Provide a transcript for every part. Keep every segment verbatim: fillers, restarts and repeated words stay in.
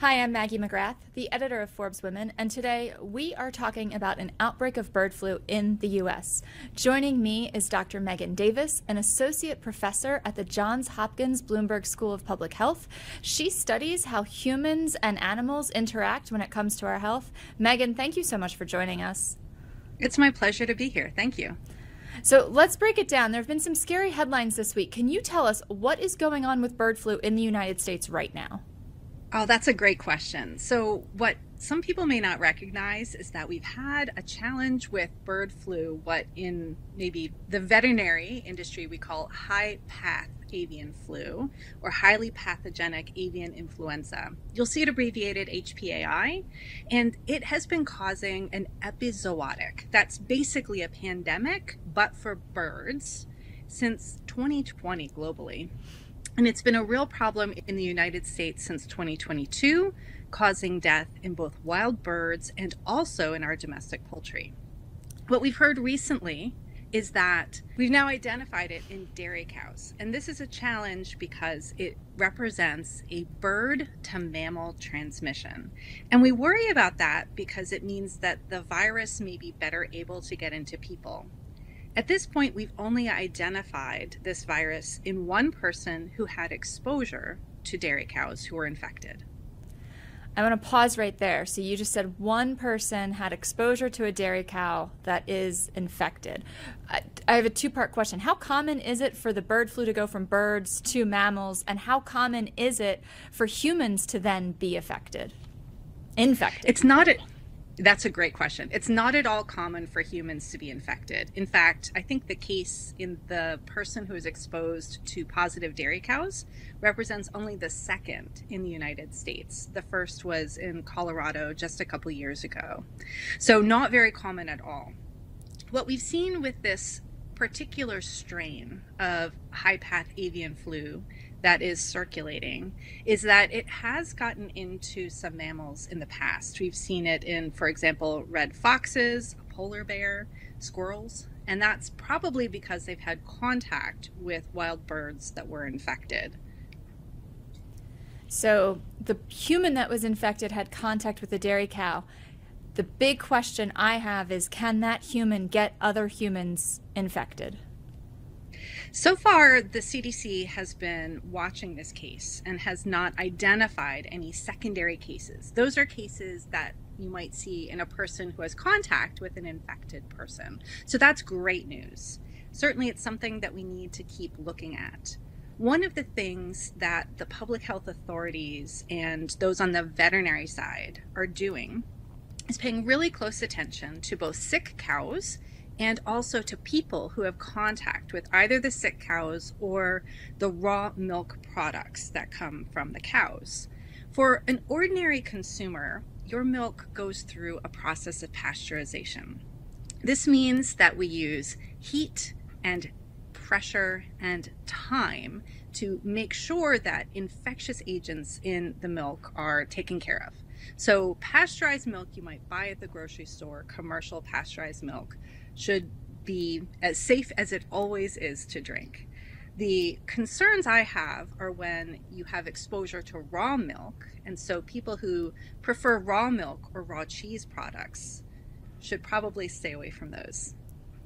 Hi, I'm Maggie McGrath, the editor of Forbes Women, and today we are talking about an outbreak of bird flu in the U S. Joining me is Doctor Megan Davis, an associate professor at the Johns Hopkins Bloomberg School of Public Health. She studies how humans and animals interact when it comes to our health. Megan, thank you so much for joining us. It's my pleasure to be here. Thank you. So let's break it down. There have been some scary headlines this week. Can you tell us what is going on with bird flu in the United States right now? Oh, that's a great question. So what some people may not recognize is that we've had a challenge with bird flu, what in maybe the veterinary industry we call high path avian flu or highly pathogenic avian influenza. You'll see it abbreviated H P A I, and it has been causing an epizootic. That's basically a pandemic, but for birds since twenty twenty globally. And it's been a real problem in the United States since twenty twenty-two, causing death in both wild birds and also in our domestic poultry. What we've heard recently is that we've now identified it in dairy cows. And this is a challenge because it represents a bird to mammal transmission. And we worry about that because it means that the virus may be better able to get into people. At this point, we've only identified this virus in one person who had exposure to dairy cows who were infected. I want to pause right there. So you just said one person had exposure to a dairy cow that is infected. I, I have a two-part question. How common is it for the bird flu to go from birds to mammals, and how common is it for humans to then be affected, infected? It's not a That's a great question. It's not at all common for humans to be infected. In fact, I think the case in the person who is exposed to positive dairy cows represents only the second in the United States. The first was in Colorado just a couple years ago. So not very common at all. What we've seen with this particular strain of high path avian flu that is circulating is that it has gotten into some mammals in the past. We've seen it in, for example, red foxes, a polar bear, squirrels, and that's probably because they've had contact with wild birds that were infected. So the human that was infected had contact with the dairy cow. The big question I have is, can that human get other humans infected? So far, the C D C has been watching this case and has not identified any secondary cases. Those are cases that you might see in a person who has contact with an infected person. So that's great news. Certainly, it's something that we need to keep looking at. One of the things that the public health authorities and those on the veterinary side are doing is paying really close attention to both sick cows and also to people who have contact with either the sick cows or the raw milk products that come from the cows. For an ordinary consumer, your milk goes through a process of pasteurization. This means that we use heat and pressure and time to make sure that infectious agents in the milk are taken care of. So pasteurized milk you might buy at the grocery store, commercial pasteurized milk, should be as safe as it always is to drink. The concerns I have are when you have exposure to raw milk, and so people who prefer raw milk or raw cheese products should probably stay away from those.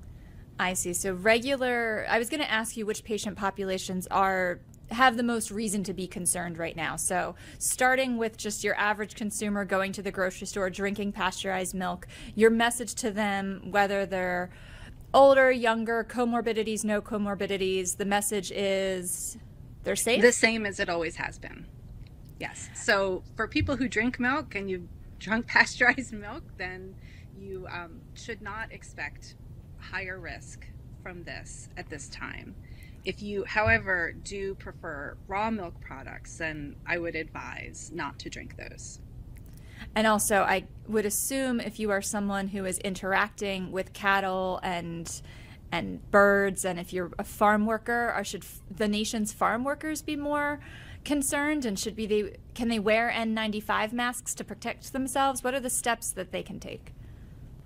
I see. So regular, I was going to ask you which patient populations are have the most reason to be concerned right now. So starting with just your average consumer going to the grocery store, drinking pasteurized milk, your message to them, whether they're older, younger, comorbidities, no comorbidities, the message is they're safe? The same as it always has been. Yes. So for people who drink milk and you've drunk pasteurized milk, then you um, should not expect higher risk from this at this time. If you, however, do prefer raw milk products, then I would advise not to drink those. And also, I would assume if you are someone who is interacting with cattle and and birds, and if you're a farm worker, or should the nation's farm workers be more concerned? And should be they can they wear N ninety-five masks to protect themselves? What are the steps that they can take?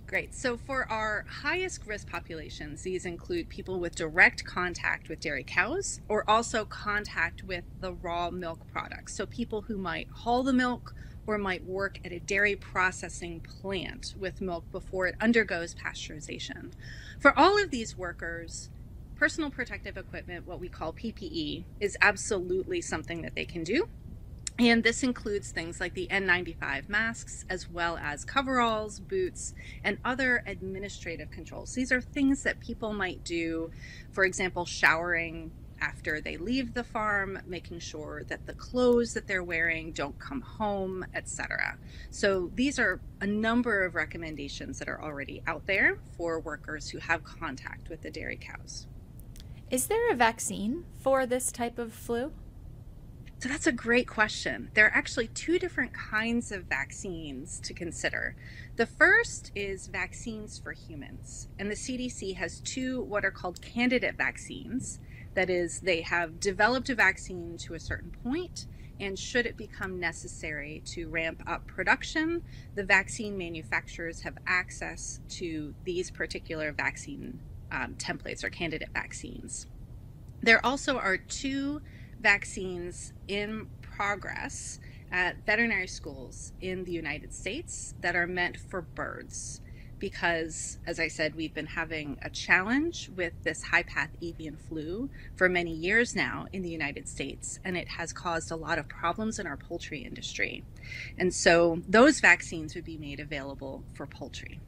Great. So for our highest risk populations, these include people with direct contact with dairy cows or also contact with the raw milk products. So people who might haul the milk or might work at a dairy processing plant with milk before it undergoes pasteurization. For all of these workers, personal protective equipment, what we call P P E, is absolutely something that they can do. And this includes things like the N ninety-five masks, as well as coveralls, boots, and other administrative controls. These are things that people might do, for example, showering after they leave the farm, making sure that the clothes that they're wearing don't come home, et cetera. So these are a number of recommendations that are already out there for workers who have contact with the dairy cows. Is there a vaccine for this type of flu? So that's a great question. There are actually two different kinds of vaccines to consider. The first is vaccines for humans, and the C D C has two what are called candidate vaccines. That is, they have developed a vaccine to a certain point, and should it become necessary to ramp up production, the vaccine manufacturers have access to these particular vaccine um, templates or candidate vaccines. There also are two vaccines in progress at veterinary schools in the United States that are meant for birds because, as I said, we've been having a challenge with this high-path avian flu for many years now in the United States, and it has caused a lot of problems in our poultry industry. And so those vaccines would be made available for poultry.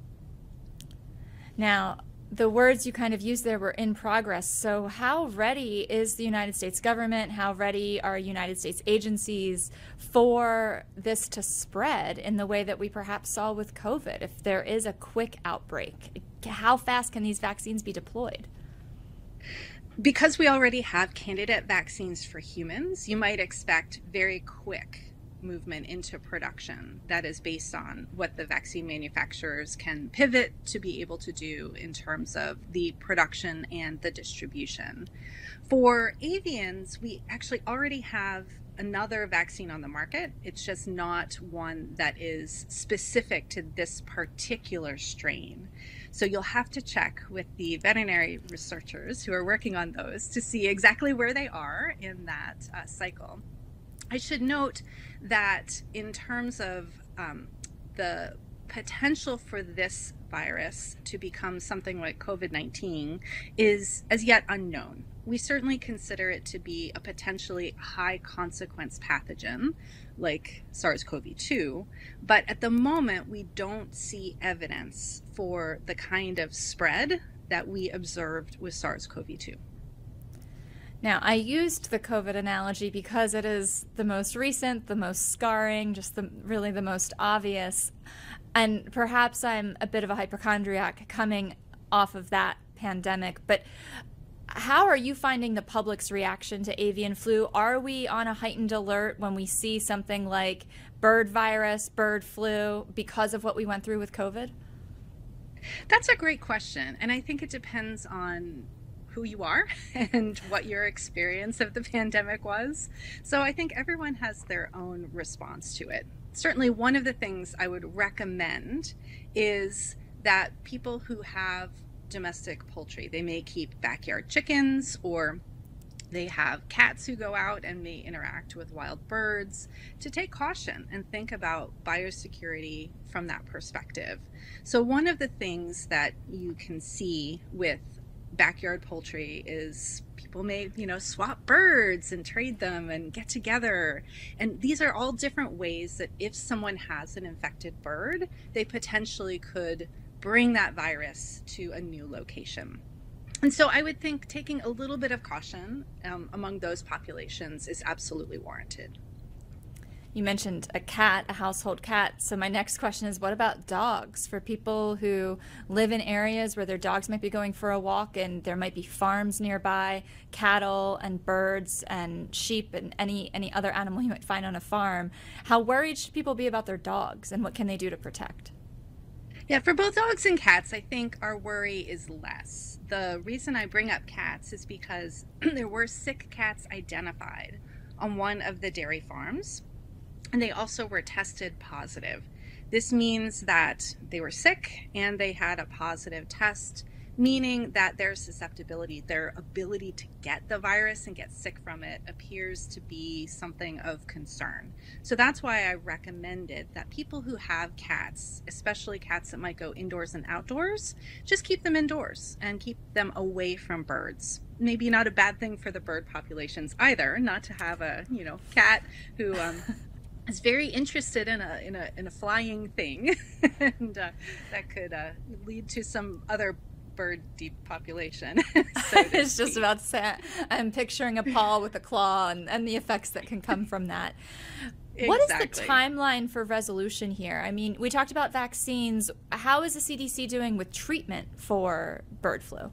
Now, the words you kind of used there were in progress. So how ready is the United States government? How ready are United States agencies for this to spread in the way that we perhaps saw with COVID? If there is a quick outbreak, how fast can these vaccines be deployed? Because we already have candidate vaccines for humans, you might expect very quick movement into production that is based on what the vaccine manufacturers can pivot to be able to do in terms of the production and the distribution. For avians, we actually already have another vaccine on the market. It's just not one that is specific to this particular strain. So you'll have to check with the veterinary researchers who are working on those to see exactly where they are in that uh, cycle. I should note that in terms of um, the potential for this virus to become something like COVID nineteen is as yet unknown. We certainly consider it to be a potentially high consequence pathogen like SARS CoV two, but at the moment we don't see evidence for the kind of spread that we observed with SARS CoV two. Now, I used the COVID analogy because it is the most recent, the most scarring, just the really the most obvious. And perhaps I'm a bit of a hypochondriac coming off of that pandemic. But how are you finding the public's reaction to avian flu? Are we on a heightened alert when we see something like bird virus, bird flu, because of what we went through with COVID? That's a great question. And I think it depends on who you are and what your experience of the pandemic was. So I think everyone has their own response to it. Certainly one of the things I would recommend is that people who have domestic poultry, they may keep backyard chickens or they have cats who go out and may interact with wild birds, to take caution and think about biosecurity from that perspective. So one of the things that you can see with backyard poultry is people may, you know, swap birds and trade them and get together. And these are all different ways that if someone has an infected bird, they potentially could bring that virus to a new location. And so I would think taking a little bit of caution um, among those populations is absolutely warranted. You mentioned a cat, a household cat. So my next question is, what about dogs? For people who live in areas where their dogs might be going for a walk and there might be farms nearby, cattle and birds and sheep and any, any other animal you might find on a farm, how worried should people be about their dogs and what can they do to protect? Yeah, for both dogs and cats, I think our worry is less. The reason I bring up cats is because there were sick cats identified on one of the dairy farms. And they also were tested positive. This means that they were sick and they had a positive test, meaning that their susceptibility, their ability to get the virus and get sick from it, appears to be something of concern. So that's why I recommended that people who have cats, especially cats that might go indoors and outdoors, just keep them indoors and keep them away from birds. Maybe not a bad thing for the bird populations either, not to have a, you know, cat who um, is very interested in a in a in a flying thing, and uh, that could uh, lead to some other bird depopulation. So I was just about to say, I'm picturing a paw with a claw and, and the effects that can come from that. Exactly. What is the timeline for resolution here? I mean, we talked about vaccines. How is the C D C doing with treatment for bird flu?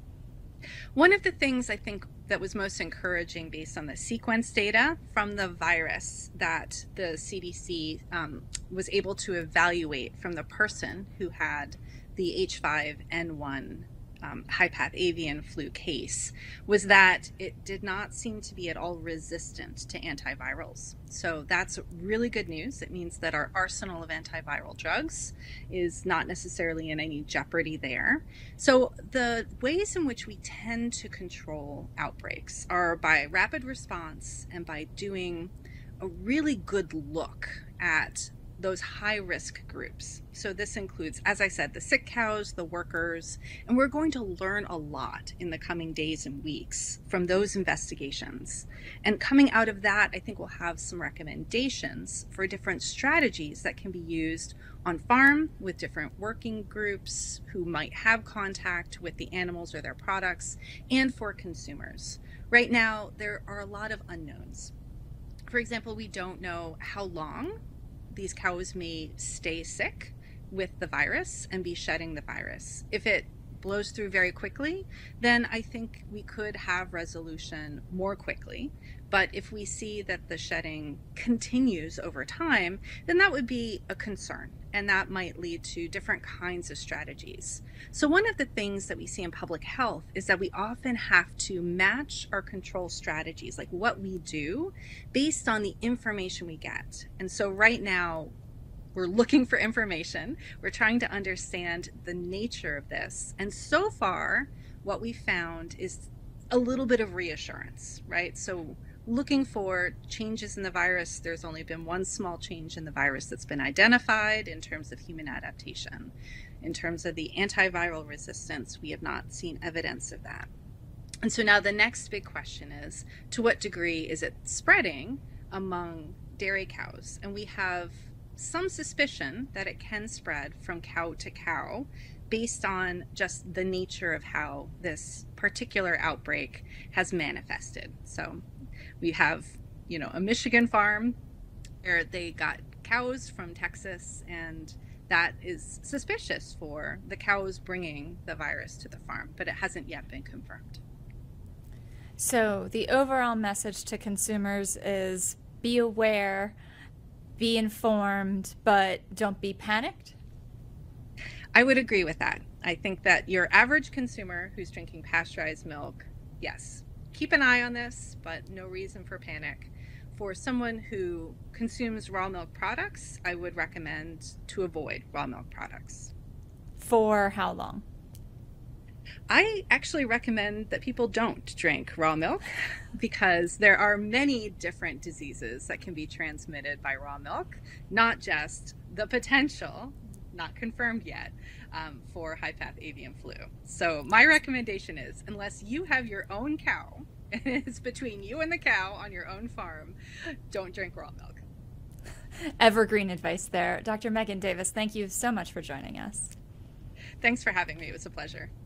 One of the things I think that was most encouraging based on the sequence data from the virus that the C D C um, was able to evaluate from the person who had the H five N one um, high-path avian flu case was that it did not seem to be at all resistant to antivirals. So that's really good news. It means that our arsenal of antiviral drugs is not necessarily in any jeopardy there. So the ways in which we tend to control outbreaks are by rapid response and by doing a really good look at those high-risk groups. So this includes, as I said, the sick cows, the workers, and we're going to learn a lot in the coming days and weeks from those investigations. And coming out of that, I think we'll have some recommendations for different strategies that can be used on farm with different working groups who might have contact with the animals or their products, and for consumers. Right now, there are a lot of unknowns. For example, we don't know how long these cows may stay sick with the virus and be shedding the virus. If it blows through very quickly, then I think we could have resolution more quickly. But if we see that the shedding continues over time, then that would be a concern, and that might lead to different kinds of strategies. So one of the things that we see in public health is that we often have to match our control strategies, like what we do, based on the information we get. And so right now, we're looking for information. We're trying to understand the nature of this. And so far, what we found is a little bit of reassurance, right? So looking for changes in the virus, there's only been one small change in the virus that's been identified in terms of human adaptation. In terms of the antiviral resistance, we have not seen evidence of that. And so now the next big question is, to what degree is it spreading among dairy cows? And we have some suspicion that it can spread from cow to cow based on just the nature of how this particular outbreak has manifested. So we have, you know, a Michigan farm where they got cows from Texas, and that is suspicious for the cows bringing the virus to the farm, but it hasn't yet been confirmed. So the overall message to consumers is be aware, be informed, but don't be panicked? I would agree with that. I think that your average consumer who's drinking pasteurized milk, yes, keep an eye on this, but no reason for panic. For someone who consumes raw milk products, I would recommend to avoid raw milk products. For how long? I actually recommend that people don't drink raw milk because there are many different diseases that can be transmitted by raw milk, not just the potential, not confirmed yet, um, for high-path avian flu. So my recommendation is, unless you have your own cow, and it's between you and the cow on your own farm, don't drink raw milk. Evergreen advice there. Doctor Megan Davis, thank you so much for joining us. Thanks for having me. It was a pleasure.